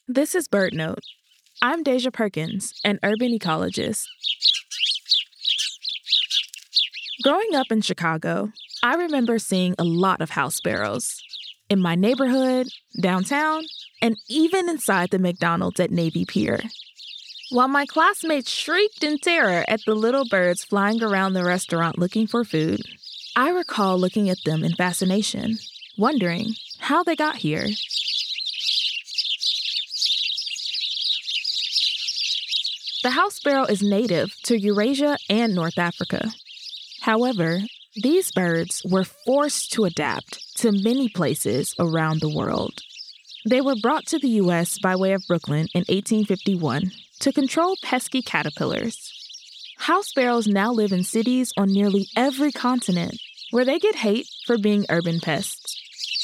This is BirdNote. I'm Deja Perkins, an urban ecologist. Growing up in Chicago, I remember seeing a lot of house sparrows. In my neighborhood, downtown, and even inside the McDonald's at Navy Pier. While my classmates shrieked in terror at the little birds flying around the restaurant looking for food, I recall looking at them in fascination, wondering how they got here. The house sparrow is native to Eurasia and North Africa. However, these birds were forced to adapt to many places around the world. They were brought to the U.S. by way of Brooklyn in 1851 to control pesky caterpillars. House sparrows now live in cities on nearly every continent, where they get hate for being urban pests.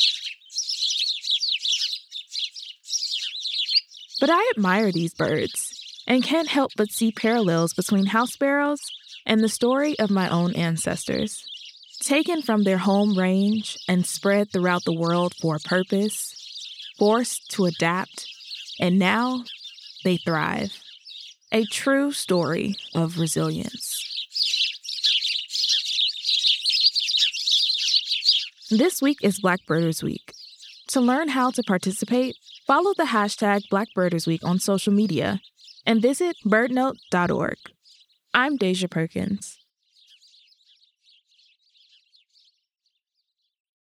But I admire these birds and can't help but see parallels between house sparrows and the story of my own ancestors. Taken from their home range and spread throughout the world for a purpose, forced to adapt, and now they thrive. A true story of resilience. This week is Black Birders Week. To learn how to participate, follow the hashtag Black Birders Week on social media and visit birdnote.org. I'm Deja Perkins.